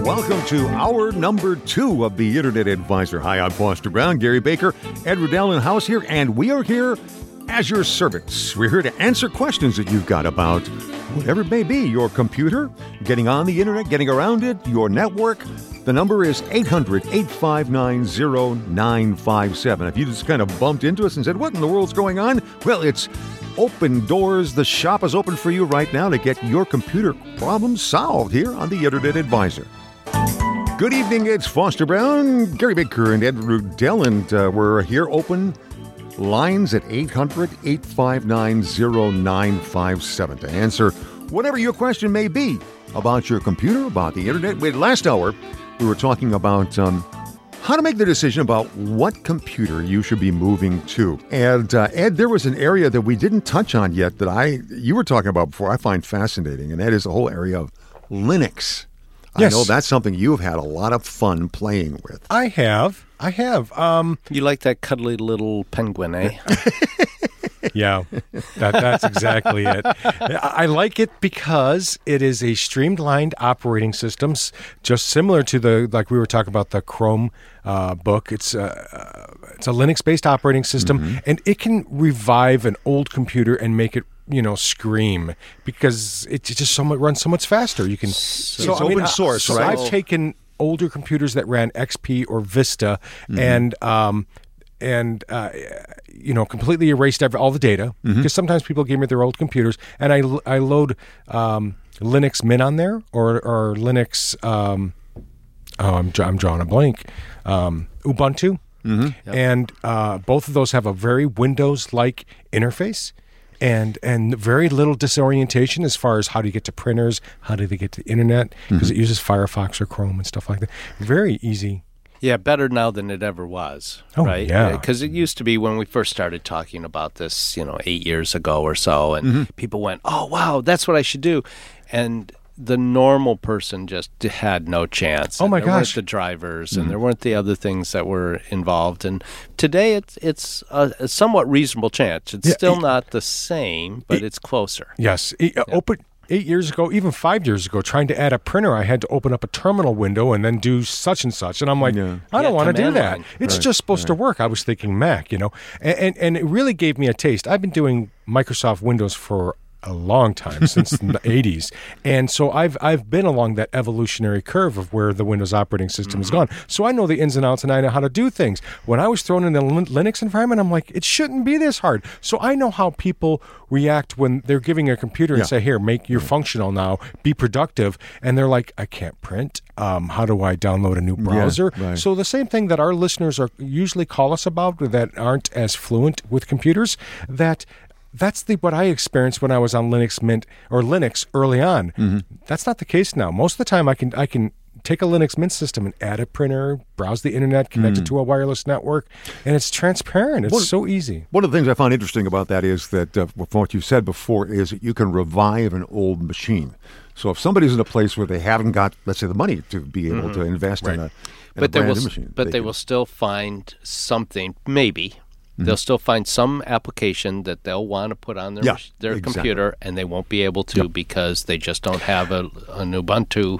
Welcome to hour number 2 of the Internet Advisor. Hi, I'm Foster Brown, Gary Baker, Ed Riddell in house here, and we are here as your servants. We're here to answer questions that you've got about whatever it may be, your computer, getting on the Internet, getting around it, your network. The number is 800-859-0957. If you just kind of bumped into us and said, what in the world's going on? Well, it's open doors. The shop is open for you right now to get your computer problems solved here on the Internet Advisor. Good evening, it's Foster Brown, Gary Baker, and Ed Riddell, and we're here open lines at 800-859-0957 to answer whatever your question may be about your computer, about the Internet. Last hour, we were talking about how to make the decision about what computer you should be moving to. And Ed, there was an area that we didn't touch on yet that you were talking about before I find fascinating, and that is the whole area of Linux. Yes. I know that's something you've had a lot of fun playing with. I have. You like that cuddly little penguin, eh? Yeah, that's exactly it. I like it because it is a streamlined operating system, just similar to like we were talking about the Chrome book. It's a Linux-based operating system, and it can revive an old computer and make it scream because it just runs so much faster. You can it's open source, so right? I've taken older computers that ran XP or Vista and completely erased all the data because sometimes people give me their old computers, and I load Linux Mint on there or Linux. I'm drawing a blank. Ubuntu, and both of those have a very Windows-like interface. And very little disorientation as far as how do you get to printers, how do they get to the Internet, because it uses Firefox or Chrome and stuff like that. Very easy. Yeah, better now than it ever was, right? Yeah. Because it used to be when we first started talking about this, 8 years ago or so, and people went, oh, wow, that's what I should do. And the normal person just had no chance. Oh, my gosh. There weren't the drivers, and there weren't the other things that were involved. And today it's a somewhat reasonable chance. It's still not the same, but it's closer. Yes. Open 8 years ago, even 5 years ago, trying to add a printer, I had to open up a terminal window and then do such and such. And I'm like, I don't want to do that. It's just supposed to work. I was thinking Mac, and it really gave me a taste. I've been doing Microsoft Windows for a long time, since the 80s. And so I've been along that evolutionary curve of where the Windows operating system has gone. So I know the ins and outs, and I know how to do things. When I was thrown in the Linux environment, I'm like, it shouldn't be this hard. So I know how people react when they're giving a computer and say, here, make your functional now, be productive. And they're like, I can't print. How do I download a new browser? Yeah, right. So the same thing that our listeners usually call us about that aren't as fluent with computers, that's what I experienced when I was on Linux Mint or Linux early on. That's not the case now. Most of the time I can take a Linux Mint system and add a printer, browse the Internet, connect it to a wireless network, and it's transparent. It's so easy. One of the things I found interesting about that is that, from what you said before, is that you can revive an old machine. So if somebody's in a place where they haven't got, let's say, the money to be able to invest in a brand new machine. But they will still find something, maybe. They'll still find some application that they'll want to put on their computer, and they won't be able to because they just don't have an Ubuntu,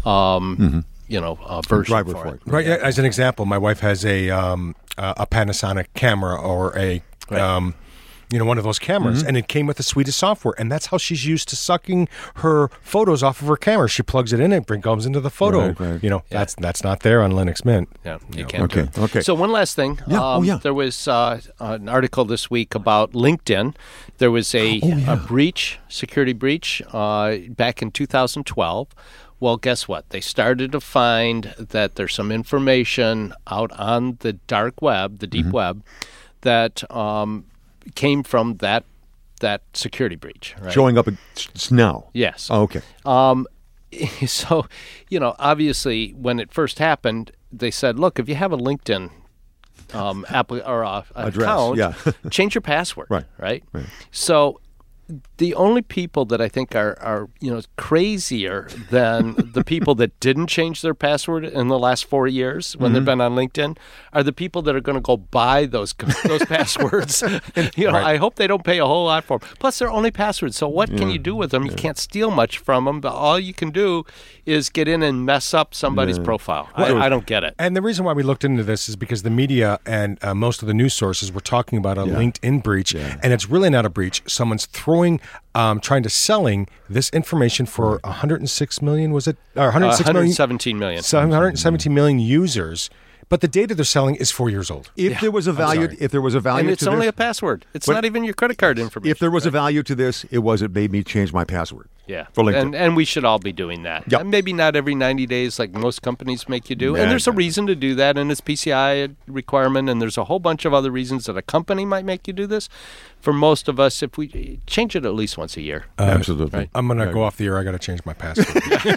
version for it. Right. As an example, my wife has a Panasonic camera or a one of those cameras, and it came with a suite of software, and that's how she's used to sucking her photos off of her camera. She plugs it in, and it comes into the photo. Right. That's not there on Linux Mint. Yeah, you can't do it. Okay. So one last thing. There was an article this week about LinkedIn. There was a security breach back in 2012. Well, guess what? They started to find that there's some information out on the dark web, the deep web, that came from that security breach. Right? Showing up now. Yes. Oh, okay. So, obviously, when it first happened, they said, look, if you have a LinkedIn account, Address, change your password. Right. So The only people that I think are crazier than the people that didn't change their password in the last 4 years when they've been on LinkedIn are the people that are going to go buy those passwords. I hope they don't pay a whole lot for them. Plus, they're only passwords. So what can you do with them? You can't steal much from them, but all you can do is get in and mess up somebody's profile. I don't get it. And the reason why we looked into this is because the media and most of the news sources were talking about a LinkedIn breach, and it's really not a breach. Someone's selling this information for 106 million, was it? 117 million. 117 million users. But the data they're selling is 4 years old. If there was a value, and it's only a password. It's not even your credit card information. If there was a value to this, it made me change my password. Yeah, for LinkedIn. And we should all be doing that. Yep. And maybe not every 90 days like most companies make you do. And there's a reason to do that, and it's PCI requirement, and there's a whole bunch of other reasons that a company might make you do this. For most of us, if we change it at least once a year. Absolutely. Right? I'm going to go off the air. I got to change my password.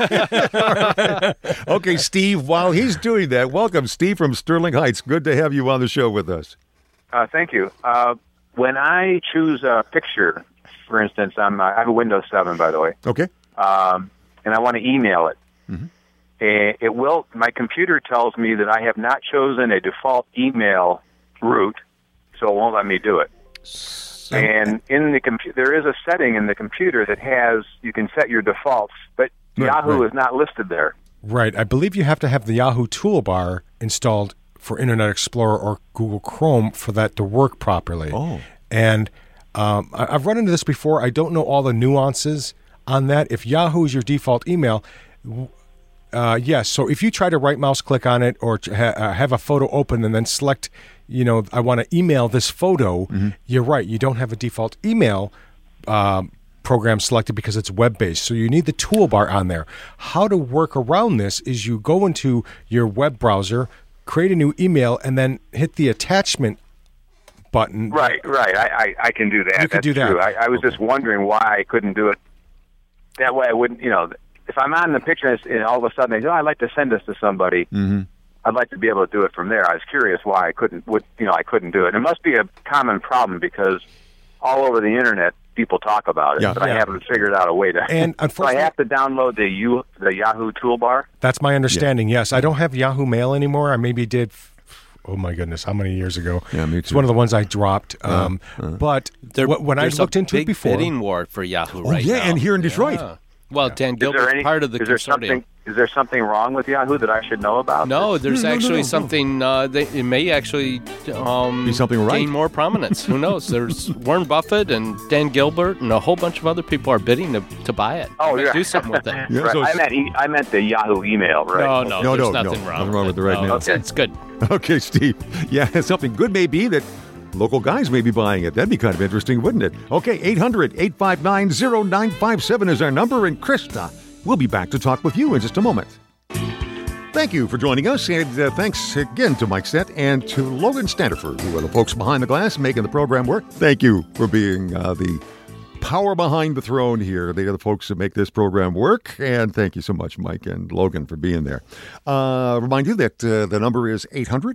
Okay, Steve, while he's doing that, welcome, Steve from Sterling Heights. Good to have you on the show with us. Thank you. When I choose a picture, for instance, I have a Windows 7, by the way. Okay. And I want to email it. Mm-hmm. My computer tells me that I have not chosen a default email route, so it won't let me do it. And in the there is a setting in the computer that you can set your defaults, but Yahoo is not listed there. Right. I believe you have to have the Yahoo toolbar installed for Internet Explorer or Google Chrome for that to work properly. Oh. And I've run into this before. I don't know all the nuances on that. If Yahoo is your default email, yes. So if you try to right mouse click on it or have a photo open and then select, I want to email this photo, you're right. You don't have a default email program selected because it's web-based. So you need the toolbar on there. How to work around this is you go into your web browser, create a new email, and then hit the attachment button. Right. I can do that. You can do that. True. I was just wondering why I couldn't do it. That way I wouldn't, if I'm on the picture and all of a sudden they say, I'd like to send this to somebody, I'd like to be able to do it from there. I was curious why I couldn't do it. It must be a common problem because all over the Internet people talk about it, but I haven't figured out a way to. And unfortunately, so I have to download the Yahoo toolbar. That's my understanding. Yes, I don't have Yahoo Mail anymore. I maybe did. Oh my goodness, how many years ago? Yeah, me too. It's one of the ones I dropped. But when I looked into it before, bidding war for Yahoo right now. And here in Detroit. Yeah. Well, Dan Gilbert's part of the consortium. Is there something wrong with Yahoo that I should know about? No, there's actually something. It may actually be something right. Gain more prominence. Who knows? There's Warren Buffett and Dan Gilbert and a whole bunch of other people are bidding to buy it. Oh, yeah. Do something with it. Yeah, right. so I meant the Yahoo email, right? No, there's nothing wrong. Nothing wrong with the right now. Okay. It's good. Okay, Steve. Yeah, something good may be that local guys may be buying it. That'd be kind of interesting, wouldn't it? Okay, 800-859-0957 is our number, and Krista, we'll be back to talk with you in just a moment. Thank you for joining us, and thanks again to Mike Stett and to Logan Standiford, who are the folks behind the glass making the program work. Thank you for being the power behind the throne here. They are the folks that make this program work, and thank you so much, Mike and Logan, for being there. Remind you that the number is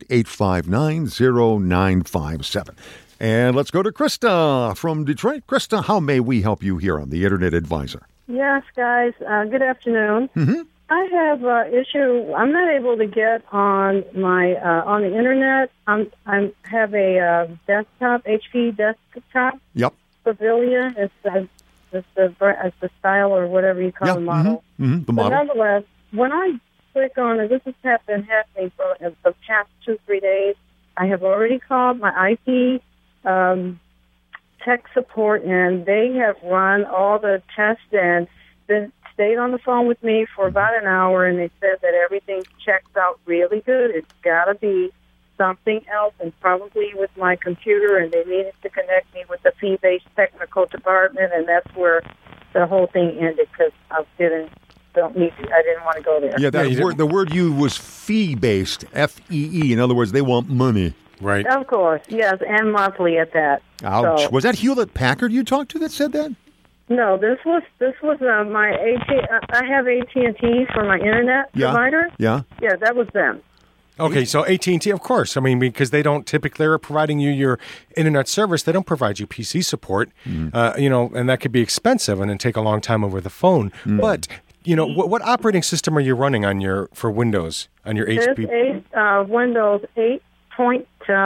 800-859-0957. And let's go to Krista from Detroit. Krista, how may we help you here on the Internet Advisor? Yes, guys. Good afternoon. Mm-hmm. I have an issue. I'm not able to get on my on the Internet. I have a desktop, HP desktop. Yep. Pavilion. It's the style or whatever you call the model. Mm-hmm. The model. But nonetheless, when I click on it, this has been happening for the past 2-3 days. I have already called my IT tech support, and they have run all the tests and stayed on the phone with me for about an hour, and they said that everything checks out really good. It's got to be something else, and probably with my computer, and they needed to connect me with the fee-based technical department, and that's where the whole thing ended because I didn't want to go there. Yeah, the word used was fee-based, F-E-E. In other words, they want money. Right. Of course, yes, and monthly at that. Ouch. So, was that Hewlett-Packard you talked to that said that? No, this was my AT. I have AT&T for my internet provider. Yeah. Yeah, that was them. Okay, so AT&T, of course. I mean, because they don't typically are providing you your internet service. They don't provide you PC support, and that could be expensive and then take a long time over the phone. But, what operating system are you running for Windows, on your HP? Windows 8.5.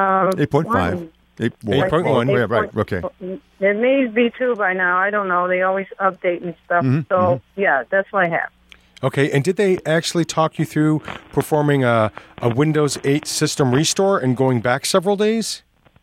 8.1, right, okay. It may be 2 by now. I don't know. They always update and stuff. Yeah, that's what I have. Okay, and did they actually talk you through performing a Windows 8 system restore and going back several days?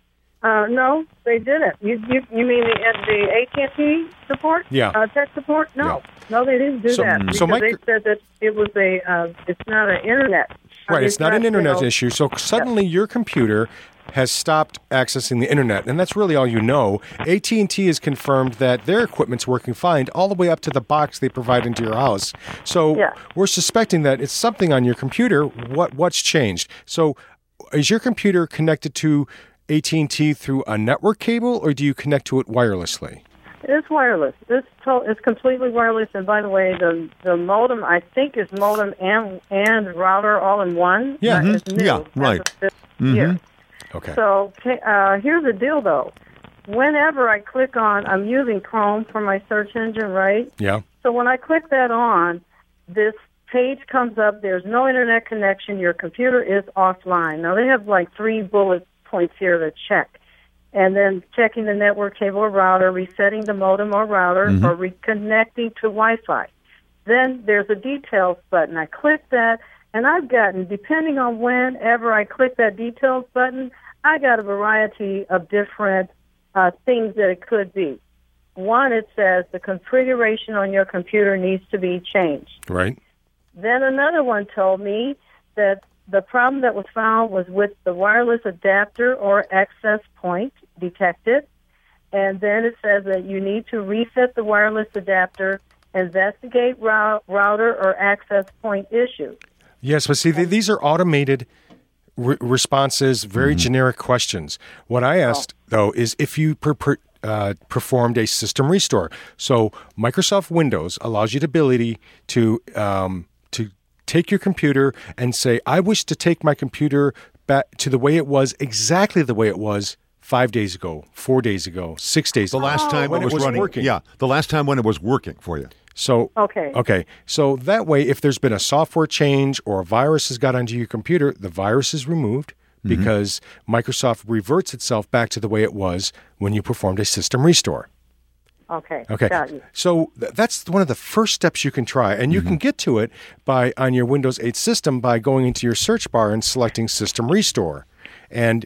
No, they didn't. You mean the AT&T support? Yeah. Tech support? No, they didn't do that because they said that it was it's not an internet. Right, it's not an internet issue. So suddenly your computer has stopped accessing the internet, and that's really all you know. AT&T has confirmed that their equipment's working fine all the way up to the box they provide into your house. So we're suspecting that it's something on your computer. What's changed? So is your computer connected to AT&T through a network cable, or do you connect to it wirelessly? It's wireless. It's completely wireless. And by the way, the modem, I think, is modem and router all in one. Yeah, right. Year. Okay. So here's the deal, though. Whenever I click on, I'm using Chrome for my search engine, right? Yeah. So when I click that on, this page comes up. There's no internet connection. Your computer is offline. Now, they have like 3 bullet points here to check. And then checking the network cable or router, resetting the modem or router, or reconnecting to Wi-Fi. Then there's a details button. I click that, and I've gotten, depending on whenever I click that details button, I got a variety of different things that it could be. One, it says the configuration on your computer needs to be changed. Right. Then another one told me that the problem that was found was with the wireless adapter or access point detected. And then it says that you need to reset the wireless adapter, investigate router or access point issues. Yes, but see, these are automated responses, very generic questions. What I asked, though, is if you performed a system restore. So Microsoft Windows allows you the ability to take your computer and say, I wish to take my computer back to the way it was, exactly the way it was 5 days ago, 4 days ago, 6 days ago. The last time when it was running. Working. Yeah, the last time when it was working for you. So okay. So that way, if there's been a software change or a virus has got onto your computer, the virus is removed because Microsoft reverts itself back to the way it was when you performed a system restore. Okay. Got you. So that's one of the first steps you can try, and you can get to it on your Windows 8 system by going into your search bar and selecting System Restore. And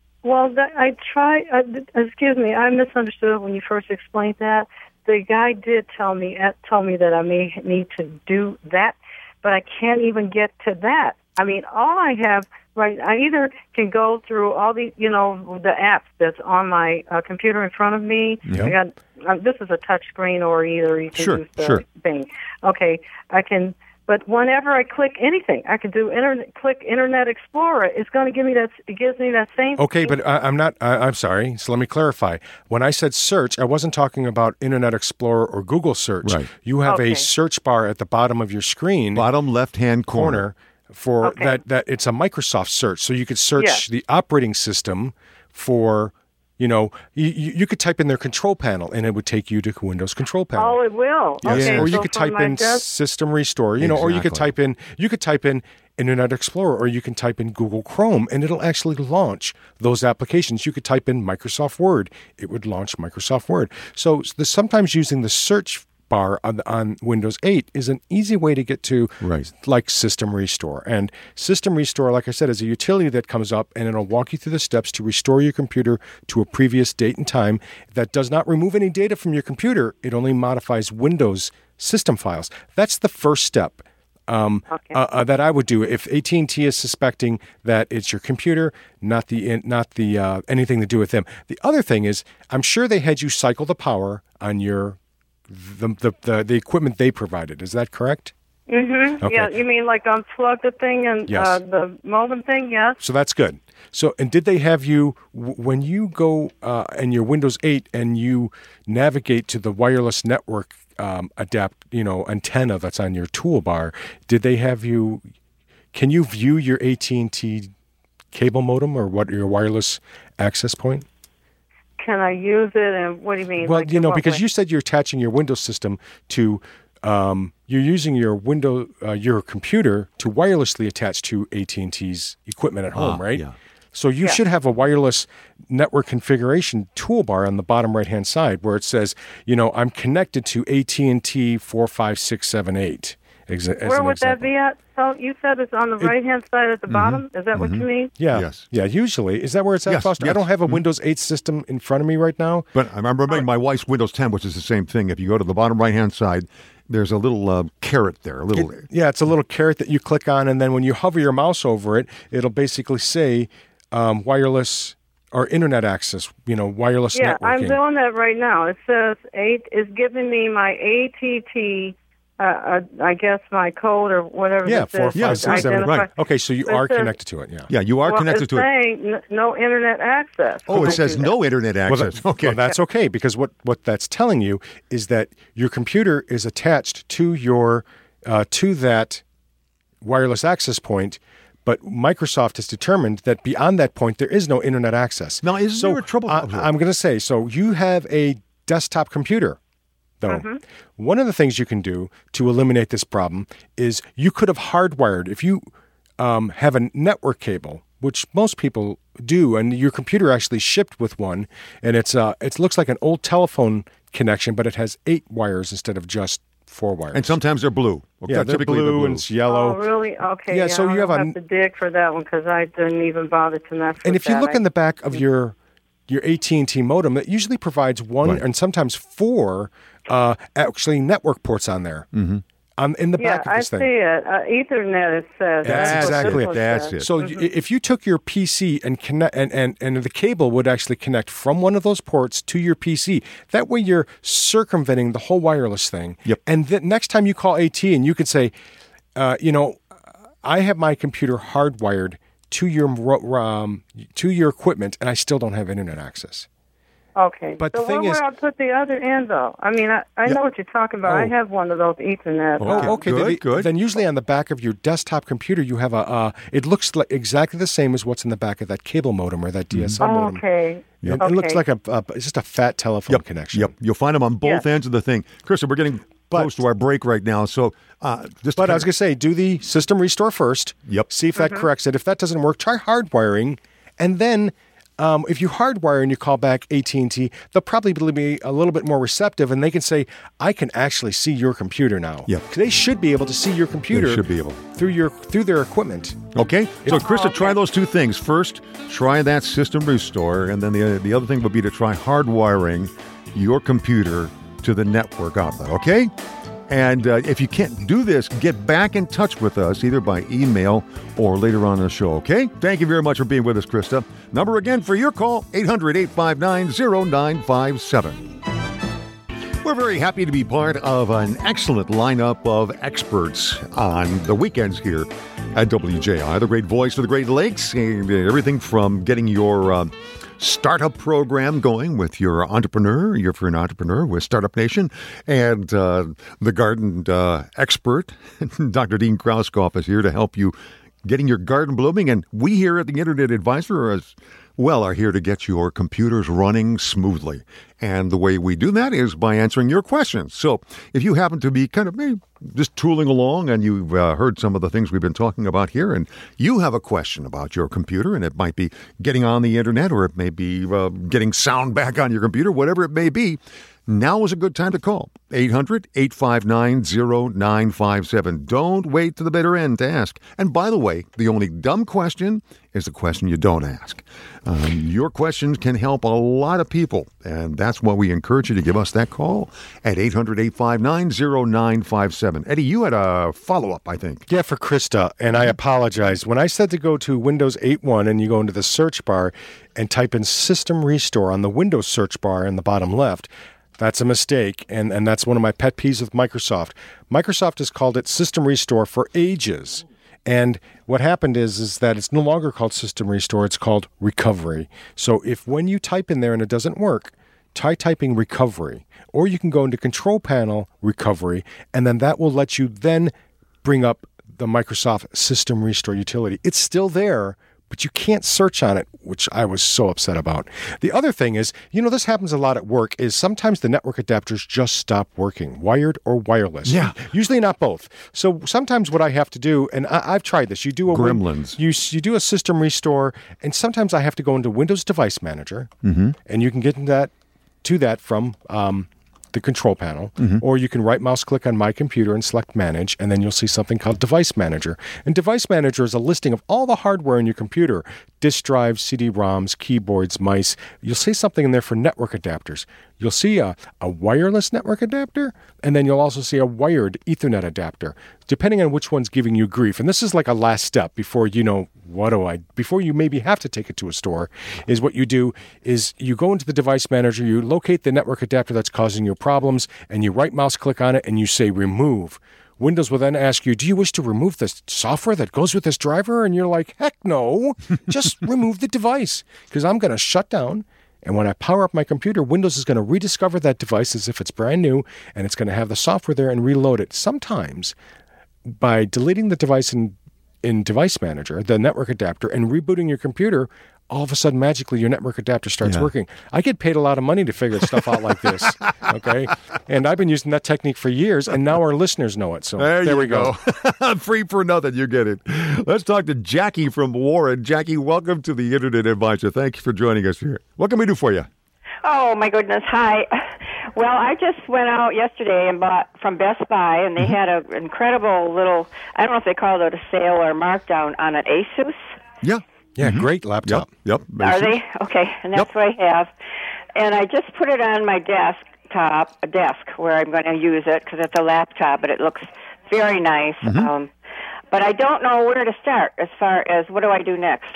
I tried. Excuse me, I misunderstood when you first explained that. The guy did tell me that I may need to do that, but I can't even get to that. I mean, all I have, right, I either can go through all the, the apps that's on my computer in front of me. Yep. This is a touch screen, or either you can use the thing. Okay, I can, but whenever I click anything, I can do click Internet Explorer. It's going to give me that. It gives me that same. Okay, but I'm sorry. So let me clarify. When I said search, I wasn't talking about Internet Explorer or Google search. Right. You have a search bar at the bottom of your screen, bottom left-hand corner. For that it's a Microsoft search. So you could search the operating system for, you could type in their control panel and it would take you to Windows control panel. Oh, it will. Yes. Okay. Or you could type in System Restore, or you could type in Internet Explorer, or you can type in Google Chrome and it'll actually launch those applications. You could type in Microsoft Word. It would launch Microsoft Word. So sometimes using the search bar on Windows 8 is an easy way to get to like System Restore. And System Restore, like I said, is a utility that comes up and it'll walk you through the steps to restore your computer to a previous date and time. That does not remove any data from your computer. It only modifies Windows system files. That's the first step that I would do if AT&T is suspecting that it's your computer, not the anything to do with them. The other thing is, I'm sure they had you cycle the power on your the equipment they provided. Is that correct? Mm-hmm. Okay. Yeah, you mean like unplug the thing and the modem thing? Yes. So that's good. So, and did they have you, when you go in your Windows 8 and you navigate to the wireless network antenna that's on your toolbar, did they have you can you view your AT&T cable modem or what your wireless access point? Can I use it, and what do you mean? Well, like because you said you're attaching your Windows system to, you're using your your computer to wirelessly attach to AT&T's equipment at home, right? Yeah. So you should have a wireless network configuration toolbar on the bottom right-hand side where it says, I'm connected to AT&T 45678. Where would that be at? So you said it's on the right-hand side at the bottom? Is that what you mean? Yeah. Yes. Yeah, usually. Is that where it's at, Yes, Foster? yes. I don't have a Windows 8 system in front of me right now. But I remember my wife's Windows 10, which is the same thing. If you go to the bottom right-hand side, there's a little caret there. It's a little caret that you click on, and then when you hover your mouse over it, it'll basically say wireless or internet access, wireless networking. Yeah, I'm doing that right now. It says 8 is giving me my ATT, I guess my code or whatever. Yeah, 45678. Right. Okay, so you are connected to it. Yeah. Yeah, you are connected to it. It's saying no internet access. Oh, it says no internet access. Okay. Well, that's okay because what that's telling you is that your computer is attached to your to that wireless access point. But Microsoft has determined that beyond that point, there is no internet access. Now, is there a trouble? I'm going to say, so you have a desktop computer, though. Mm-hmm. One of the things you can do to eliminate this problem is you could have hardwired, if you have a network cable, which most people do, and your computer actually shipped with one, and it looks like an old telephone connection, but it has 8 wires instead of just 4 wires. And sometimes they're blue. Yeah, they're blue and it's yellow. Oh, really? Okay. Yeah, so you have to dig for that one because I didn't even bother to mess with that. And if you look in the back of your AT&T modem, it usually provides 1 and sometimes 4 actually network ports on there. Mm-hmm. In the back of this thing. Yeah, I see it. Ethernet, it says. That's exactly it. That's it. So if you took your PC and connect, and the cable would actually connect from one of those ports to your PC, that way you're circumventing the whole wireless thing. Yep. And the next time you call AT and you could say, I have my computer hardwired to your equipment, and I still don't have internet access. Okay. But so the thing where I put the other end, though? I mean, I know what you're talking about. I have one of those Ethernet. Okay. Good. Then usually on the back of your desktop computer, you have it looks like exactly the same as what's in the back of that cable modem or that DSL modem. Okay. Yep. It looks like it's just a fat telephone connection. Yep. You'll find them on both ends of the thing. Krista, we're getting close to our break right now, so I was going to say, do the system restore first. Yep. See if that corrects it. If that doesn't work, try hardwiring, and then if you hardwire and you call back AT&T, they'll probably be a little bit more receptive, and they can say, I can actually see your computer now. Yep. They should be able to see your computer. They should be able. Through their equipment. Okay. So, Krista, try those 2 things. First, try that system restore, and then the other thing would be to try hardwiring your computer to the network outlet, okay? And if you can't do this, get back in touch with us either by email or later on in the show, okay? Thank you very much for being with us, Krista. Number again for your call, 800-859-0957. We're very happy to be part of an excellent lineup of experts on the weekends here at WJI, the great voice of the Great Lakes, and everything from getting your startup program going with your entrepreneur, if you're an entrepreneur with Startup Nation, and the garden expert, Dr. Dean Krauskopf, is here to help you getting your garden blooming. And we here at the Internet Advisor as well are here to get your computers running smoothly. And the way we do that is by answering your questions. So if you happen to be kind of maybe just tooling along and you've heard some of the things we've been talking about here, and you have a question about your computer, and it might be getting on the internet, or it may be getting sound back on your computer, whatever it may be, now is a good time to call. 800-859-0957. Don't wait to the bitter end to ask. And by the way, the only dumb question is the question you don't ask. Your questions can help a lot of people, and that's why we encourage you to give us that call at 800-859-0957. Eddie, you had a follow-up, I think. Yeah, for Krista, and I apologize. When I said to go to Windows 8.1 and you go into the search bar and type in System Restore on the Windows search bar in the bottom left, that's a mistake, and that's one of my pet peeves with Microsoft. Microsoft has called it System Restore for ages. And what happened is that it's no longer called System Restore, it's called Recovery. So if when you type in there and it doesn't work, try typing Recovery. Or you can go into Control Panel Recovery, and then that will let you then bring up Microsoft System Restore utility. It's still there, but you can't search on it, which I was so upset about. The other thing is, this happens a lot at work, is sometimes the network adapters just stop working, wired or wireless. Yeah. Usually not both. So sometimes what I have to do, and I've tried this, you do a Gremlins. You do a system restore, and sometimes I have to go into Windows Device Manager, and you can get to that from the control panel, or you can right mouse click on My Computer and select Manage, and then you'll see something called Device Manager. And Device Manager is a listing of all the hardware in your computer: disk drives, CD-ROMs, keyboards, mice. You'll see something in there for network adapters. You'll see a wireless network adapter, and then you'll also see a wired Ethernet adapter, depending on which one's giving you grief. And this is like a last step before before you maybe have to take it to a store, is what you do is you go into the Device Manager, you locate the network adapter that's causing you problems, and you right mouse click on it and you say remove. Windows will then ask you, do you wish to remove the software that goes with this driver? And you're like, heck no, just remove the device, because I'm going to shut down. And when I power up my computer, Windows is going to rediscover that device as if it's brand new, and it's going to have the software there and reload it. Sometimes, by deleting the device in Device Manager, the network adapter, and rebooting your computer, all of a sudden, magically, your network adapter starts working. I get paid a lot of money to figure stuff out like this, okay? And I've been using that technique for years, and now our listeners know it. So there we go. Free for nothing, you get it. Let's talk to Jackie from Warren. Jackie, welcome to the Internet Advisor. Thank you for joining us here. What can we do for you? Oh, my goodness. Hi. Well, I just went out yesterday and bought from Best Buy, and they had an incredible little, I don't know if they call it a sale or markdown on an Asus. Yeah, great laptop. Yep. Are they? Okay, and that's what I have. And I just put it on my desk where I'm going to use it, because it's a laptop, but it looks very nice. But I don't know where to start as far as what do I do next.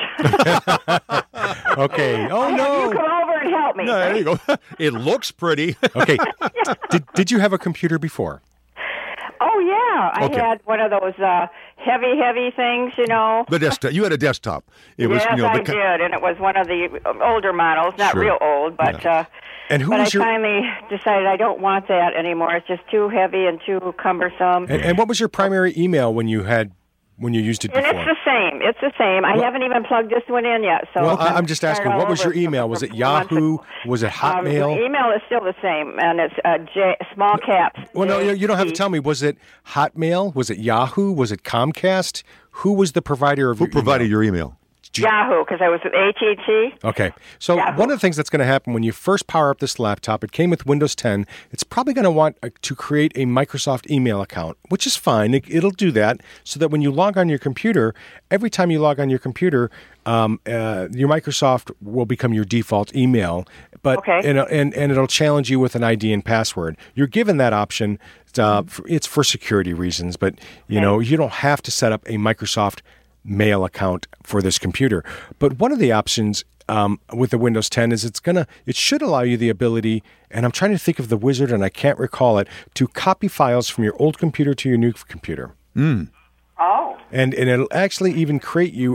Okay. Oh, no. You come over and help me. No, there you go. It looks pretty. Okay. Did you have a computer before? Oh, yeah. I had one of those heavy things, The desktop. You had a desktop. It was, I did, and it was one of the older models, not real old, but... And I finally decided I don't want that anymore. It's just too heavy and too cumbersome. And what was your primary email when you used it before? And it's the same. I haven't even plugged this one in yet. So I'm just asking, what was your email? Was it Yahoo? Was it Hotmail? The email is still the same, and it's small caps. Well, no, you don't have to tell me. Was it Hotmail? Was it Yahoo? Was it Comcast? Who was the provider of your email? Who provided your email? Yahoo, because I was with AT&T. Okay. So one of the things that's going to happen when you first power up this laptop, it came with Windows 10, it's probably going to want to create a Microsoft email account, which is fine. It'll do that so that when you log on your computer, every time you log on your computer, your Microsoft will become your default email. But and it'll challenge you with an ID and password. You're given that option. It's for security reasons, but you don't have to set up a Microsoft mail account for this computer. But one of the options with the Windows 10 is it should allow you the ability, and I'm trying to think of the wizard and I can't recall it, to copy files from your old computer to your new computer. Oh. And it'll actually even create you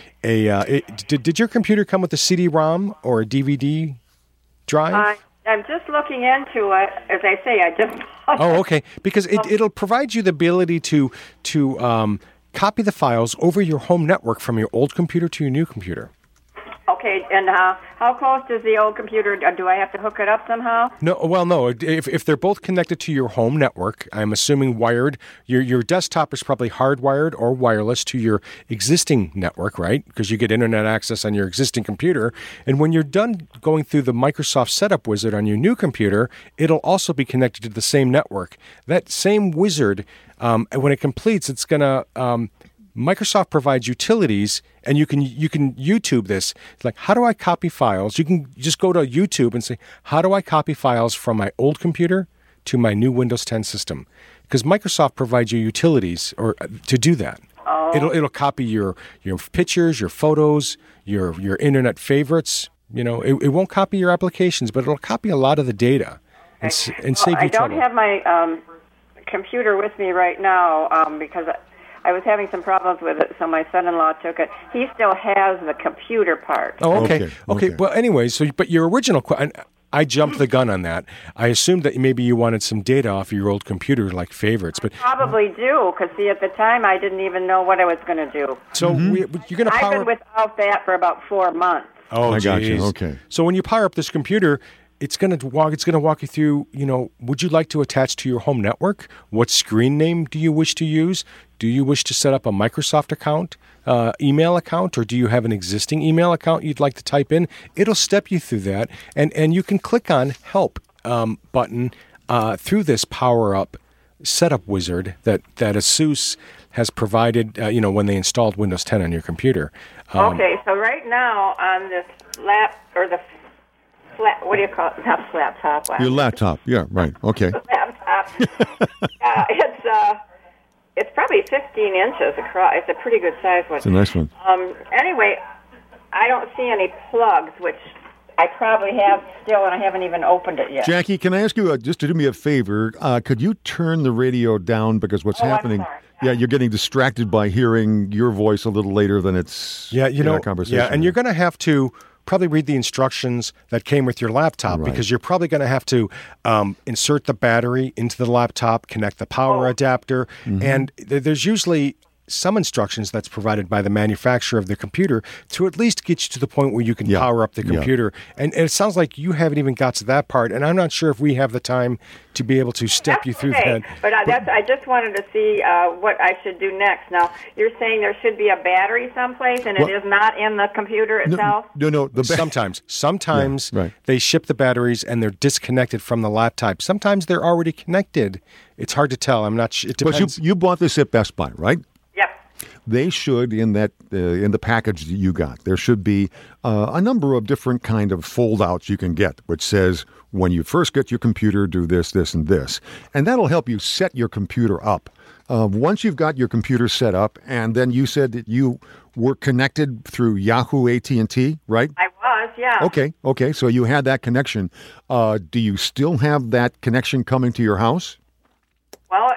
did your computer come with a CD-ROM or a DVD drive? I'm just looking into it. As I say, I just... Oh, okay. Because it'll provide you the ability to copy the files over your home network from your old computer to your new computer. Okay, and how close does the old computer, do I have to hook it up somehow? No. If they're both connected to your home network, I'm assuming wired, your desktop is probably hardwired or wireless to your existing network, right? Because you get internet access on your existing computer. And when you're done going through the Microsoft Setup Wizard on your new computer, it'll also be connected to the same network. That same wizard, when it completes, it's going to... Microsoft provides utilities, and you can YouTube this. It's like, how do I copy files? You can just go to YouTube and say, how do I copy files from my old computer to my new Windows 10 system? Because Microsoft provides you utilities to do that. Oh. It'll copy your pictures, your photos, your internet favorites. It won't copy your applications, but it'll copy a lot of the data and save you trouble. I don't have my computer with me right now because I was having some problems with it, so my son-in-law took it. He still has the computer part. Oh, okay. Well, anyway, but your original question, I jumped the gun on that. I assumed that maybe you wanted some data off of your old computer, like favorites. But probably do, because see, at the time I didn't even know what I was going to do. So you're going to power. I've been without that for about 4 months. Oh, I got you. Okay. So when you power up this computer, it's going to walk you through, would you like to attach to your home network? What screen name do you wish to use? Do you wish to set up a Microsoft account, email account, or do you have an existing email account you'd like to type in? It'll step you through that, and you can click on Help button through this Power Up setup wizard that ASUS has provided, when they installed Windows 10 on your computer. Okay, so right now on this what do you call it? Not laptop. Your laptop, yeah, right. Okay. Laptop. It's probably 15 inches across. It's a pretty good size one. It's a nice one. Anyway, I don't see any plugs, which I probably have still, and I haven't even opened it yet. Jackie, can I ask you just to do me a favor? Could you turn the radio down, because what's happening? I'm sorry. Yeah, you're getting distracted by hearing your voice a little later than it's in our conversation. Yeah, and you're going to have to probably read the instructions that came with your laptop, because you're probably going to have to insert the battery into the laptop, connect the power adapter, and there's usually some instructions that's provided by the manufacturer of the computer to at least get you to the point where you can power up the computer. And it sounds like you haven't even got to that part, and I'm not sure if we have the time to be able to step you through that. But I just wanted to see what I should do next. Now, you're saying there should be a battery someplace, and it is not in the computer itself? No. Sometimes they ship the batteries and they're disconnected from the laptop. Sometimes they're already connected. It's hard to tell. I'm not sure. It depends. But you bought this at Best Buy, right? They should, in the package that you got, there should be a number of different kind of fold-outs you can get, which says, when you first get your computer, do this, this, and this. And that'll help you set your computer up. Once you've got your computer set up, and then you said that you were connected through Yahoo AT&T, right? I was, yeah. Okay, so you had that connection. Do you still have that connection coming to your house? Well,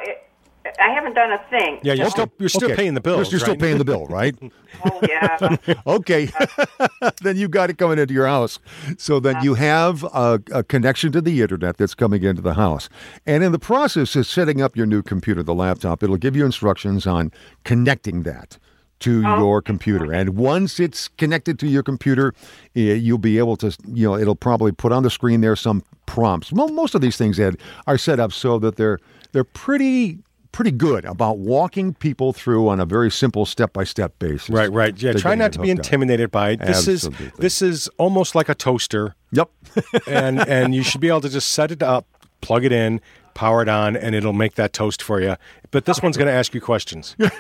I haven't done a thing. Yeah, you're still paying the bill. You're still paying the bill, right? Oh, yeah. Okay. Then you've got it coming into your house. So then you have a connection to the internet that's coming into the house. And in the process of setting up your new computer, the laptop, it'll give you instructions on connecting that to your computer. And once it's connected to your computer, you'll be able to, it'll probably put on the screen there some prompts. Well, most of these things, Ed, are set up so that they're pretty good about walking people through on a very simple step-by-step basis. Right. Yeah, try not to be intimidated by it. This is almost like a toaster. Yep. and you should be able to just set it up, plug it in, power it on, and it'll make that toast for you. But this one's going to ask you questions. It's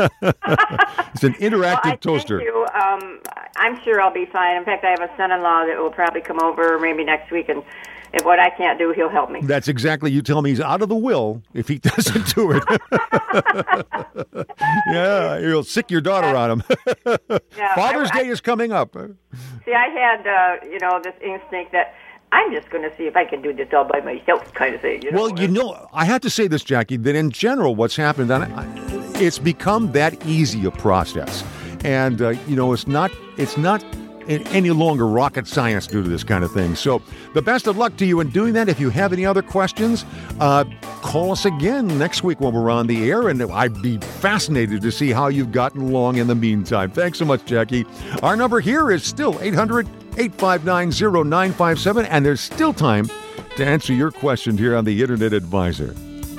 an interactive toaster. Thank you. I'm sure I'll be fine. In fact, I have a son-in-law that will probably come over maybe next week, and if what I can't do, he'll help me. That's exactly. You tell me he's out of the will if he doesn't do it. Yeah, you'll sick your daughter on him. Father's Day is coming up. See, I had, this instinct that I'm just going to see if I can do this all by myself kind of thing. I have to say this, Jackie, that in general what's happened, it's become that easy a process. And, it's not any longer rocket science due to this kind of thing. So the best of luck to you in doing that. If you have any other questions, call us again next week when we're on the air, and I'd be fascinated to see how you've gotten along in the meantime. Thanks so much, Jackie. Our number here is still 800-859-0957, and there's still time to answer your question here on the Internet Advisor.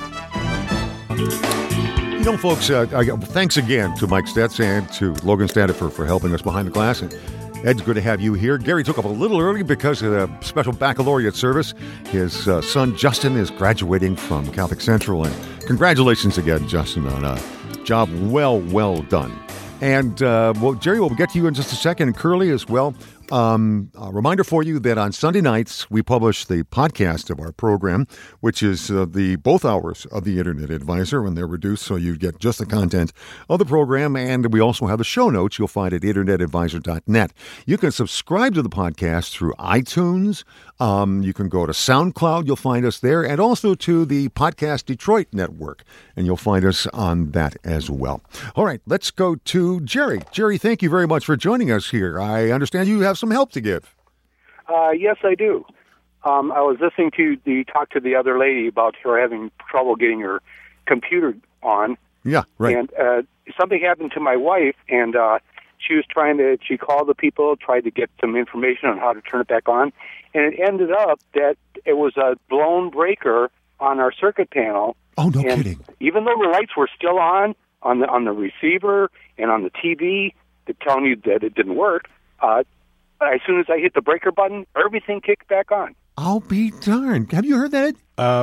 Folks, thanks again to Mike Stetz and to Logan Standifer for helping us behind the glass. And Ed's good to have you here. Gary took up a little early because of a special baccalaureate service. His son, Justin, is graduating from Catholic Central. And congratulations again, Justin, on a job well done. And, Jerry, we'll get to you in just a second, and Curly as well. A reminder for you that on Sunday nights, we publish the podcast of our program, which is the both hours of the Internet Advisor, and they're reduced so you get just the content of the program. And we also have the show notes you'll find at internetadvisor.net. You can subscribe to the podcast through iTunes. You can go to SoundCloud. You'll find us there, and also to the Podcast Detroit Network, and you'll find us on that as well. All right, let's go to Jerry. Jerry, thank you very much for joining us here. I understand you have some help to give. Yes, I do. I was listening to you talk to the other lady about her having trouble getting her computer on. Yeah, right. And something happened to my wife, and she called the people, tried to get some information on how to turn it back on, and it ended up that it was a blown breaker on our circuit panel. Oh, no kidding. Even though the lights were still on the receiver and on the TV, telling you that it didn't work, as soon as I hit the breaker button, everything kicked back on. I'll be darned. Have you heard that?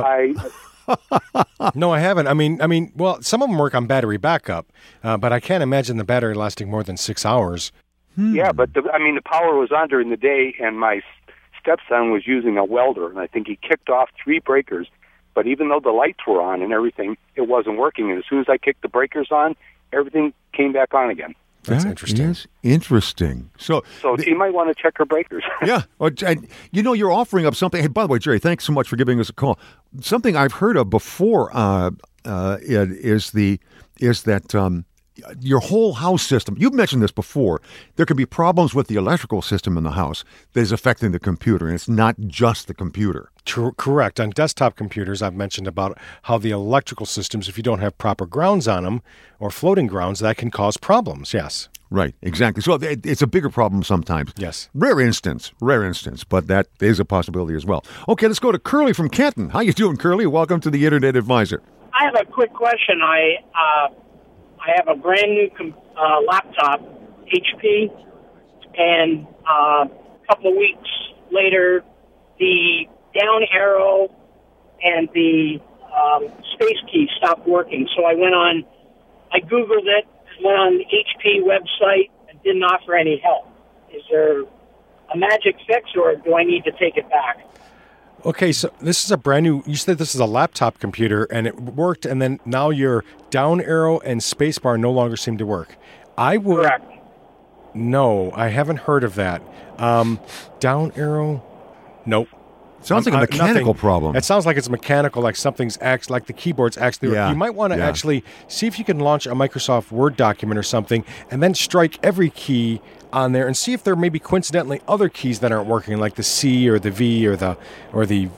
No, I haven't. I mean, well, some of them work on battery backup, but I can't imagine the battery lasting more than 6 hours. Yeah, but the power was on during the day, and my stepson was using a welder, and I think he kicked off 3 breakers. But even though the lights were on and everything, it wasn't working. And as soon as I kicked the breakers on, everything came back on again. That's interesting. Is interesting. So you might want to check her breakers. Yeah. Well, you're offering up something. Hey, by the way, Jerry, thanks so much for giving us a call. Something I've heard of before is that your whole house system, you've mentioned this before, there could be problems with the electrical system in the house that is affecting the computer, and it's not just the computer. Correct. On desktop computers, I've mentioned about how the electrical systems, if you don't have proper grounds on them or floating grounds, that can cause problems, yes. Right, exactly. So it's a bigger problem sometimes. Yes. Rare instance, but that is a possibility as well. Okay, let's go to Curly from Canton. How you doing, Curly? Welcome to the Internet Advisor. I have a quick question. I have a brand new laptop, HP, and a couple of weeks later, the down arrow and the space key stopped working. So I Googled it, went on the HP website, and didn't offer any help. Is there a magic fix, or do I need to take it back? Okay, so this is a brand new, you said this is a laptop computer, and it worked, and then now your down arrow and spacebar no longer seem to work. Correct. No, I haven't heard of that. Down arrow? Nope. Sounds like a mechanical problem. It sounds like it's mechanical, like like the keyboard's actually. Yeah. You might want to actually see if you can launch a Microsoft Word document or something, and then strike every key on there and see if there may be coincidentally other keys that aren't working, like the C or the V or the B.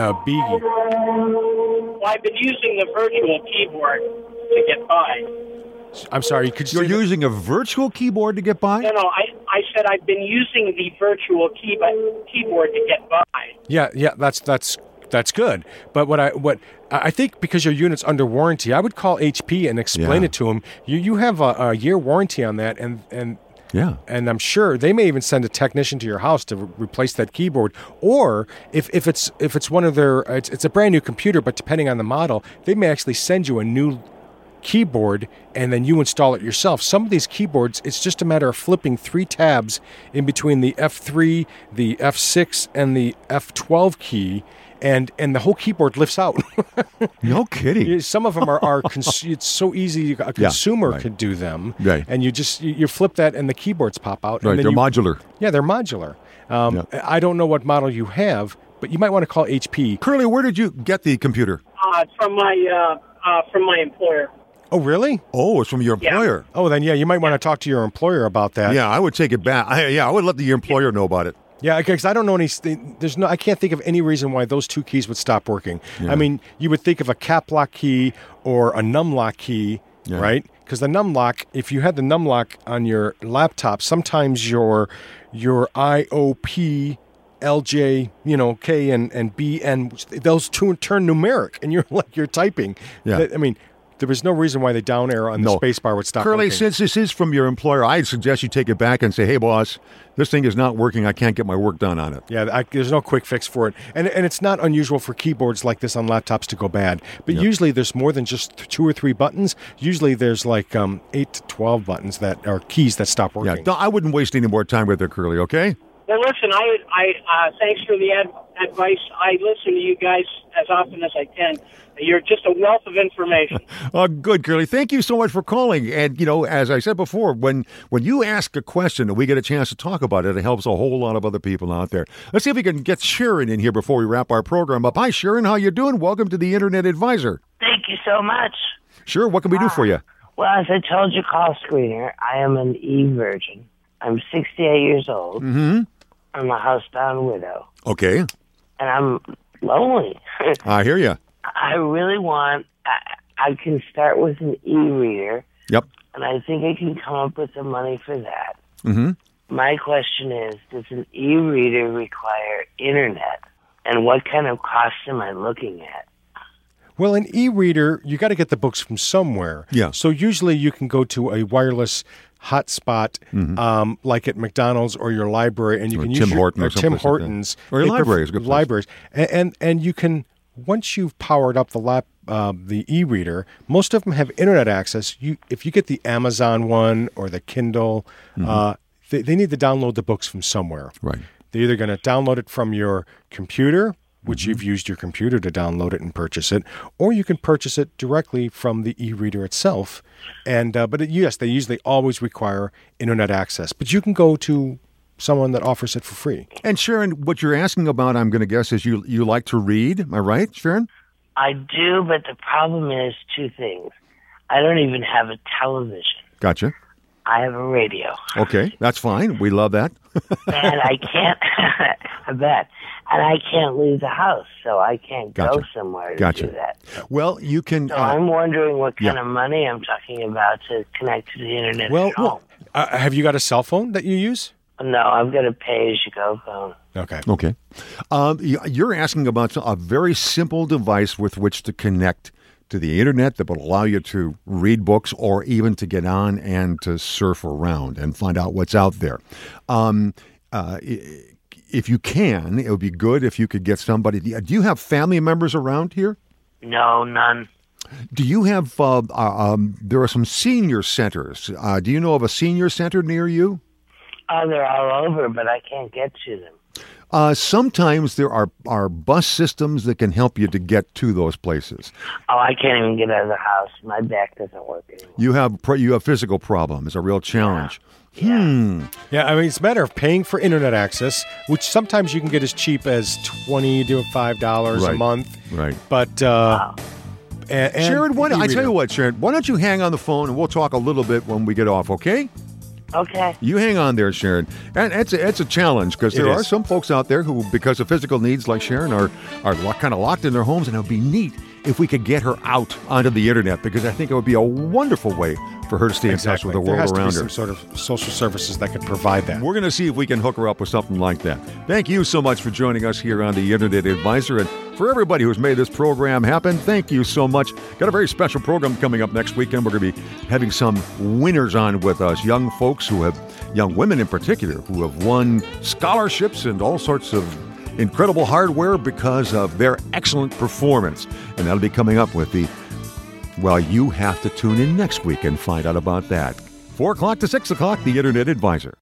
Well, I've been using the virtual keyboard to get by. I'm sorry, you're using a virtual keyboard to get by? No, I said I've been using the virtual keyboard to get by. Yeah, that's good. But what I think, because your unit's under warranty, I would call HP and explain it to them. You have a year warranty on that, and I'm sure they may even send a technician to your house to replace that keyboard. Or if it's one of their, it's a brand new computer, but depending on the model, they may actually send you a new keyboard, and then you install it yourself. Some of these keyboards, it's just a matter of flipping 3 tabs in between the F3, the F6, and the F12 key, and the whole keyboard lifts out. No kidding. Some of them are it's so easy, a consumer could do them. Right. And you flip that, and the keyboards pop out. Right, and then they're modular. Yeah, they're modular. I don't know what model you have, but you might want to call HP. Curly, where did you get the computer? From my employer. Oh, really? Oh, it's from your employer. Yeah. Oh, then, you might want to talk to your employer about that. Yeah, I would take it back. I would let the employer know about it. Yeah, because I don't know I can't think of any reason why those 2 keys would stop working. Yeah. I mean, you would think of a cap lock key or a num lock key, right? Because the num lock, if you had the num lock on your laptop, sometimes your IOP, LJ, K and B, and those 2 turn numeric, and you're typing. Yeah. I mean, there was no reason why the down arrow on the spacebar would stop Curly, working. since this is from your employer, I'd suggest you take it back and say, hey, boss, this thing is not working. I can't get my work done on it. Yeah, there's no quick fix for it. And it's not unusual for keyboards like this on laptops to go bad. But usually there's more than just 2 or 3 buttons. Usually there's like 8 to 12 buttons that are keys that stop working. Yeah, I wouldn't waste any more time with it, Curly, okay? Well, listen, I thanks for the advice. I listen to you guys as often as I can. You're just a wealth of information. Oh, good, Curly. Thank you so much for calling. And, as I said before, when you ask a question and we get a chance to talk about it, it helps a whole lot of other people out there. Let's see if we can get Sharon in here before we wrap our program up. Hi, Sharon. How you doing? Welcome to the Internet Advisor. Thank you so much. Sure. What can we do for you? Well, as I told your call screener, I am an e-virgin. I'm 68 years old. Mm-hmm. I'm a housebound widow. Okay. and I'm lonely. I hear you. I really want. I can start with an e-reader. Yep. And I think I can come up with the money for that. Mm-hmm. My question is, does an e-reader require internet? And what kind of cost am I looking at? Well, an e-reader, you got to get the books from somewhere. Yeah. So usually you can go to a wireless hotspot, like at McDonald's or your library, and you can use Tim Hortons or your library is a good place. Libraries, and you can, once you've powered up the e-reader, most of them have internet access. If you get the Amazon one or the Kindle, they need to download the books from somewhere. Right. They're either going to download it from your computer, which you've used your computer to download it and purchase it, or you can purchase it directly from the e-reader itself. And yes, they usually always require internet access, but you can go to someone that offers it for free. And Sharon, what you're asking about, I'm going to guess, is you like to read. Am I right, Sharon? I do, but the problem is two things. I don't even have a television. Gotcha. I have a radio. Okay, that's fine. We love that. And I can't, I bet. And I can't leave the house, so I can't go somewhere to do that. Well, you can... So I'm wondering what kind of money I'm talking about to connect to the internet at home. Have you got a cell phone that you use? No, I've got a pay-as-you-go phone. Okay. You're asking about a very simple device with which to connect to the internet that will allow you to read books or even to get on and to surf around and find out what's out there. If you can, it would be good if you could get somebody. Do you have family members around here? No, none. Do you have, there are some senior centers. Do you know of a senior center near you? They're all over, but I can't get to them. Sometimes there are bus systems that can help you to get to those places. Oh, I can't even get out of the house. My back doesn't work anymore. You have physical problems. It's a real challenge. Yeah, I mean, it's a matter of paying for internet access, which sometimes you can get as cheap as $20 to $5 a month. Right. But Sharon, I tell you what, Sharon, why don't you hang on the phone and we'll talk a little bit when we get off, okay? Okay. You hang on there, Sharon. And it's a challenge because there are some folks out there who, because of physical needs like Sharon, are kind of locked in their homes, and it would be neat if we could get her out onto the internet, because I think it would be a wonderful way for her to stay in touch with the world around her. There has to be some sort of social services that could provide that. We're going to see if we can hook her up with something like that. Thank you so much for joining us here on the Internet Advisor, and for everybody who's made this program happen, thank you so much. Got a very special program coming up next weekend. We're going to be having some winners on with us, young women in particular, who have won scholarships and all sorts of incredible hardware because of their excellent performance. And that'll be coming up with you have to tune in next week and find out about that. 4 o'clock to 6 o'clock, the Internet Advisor.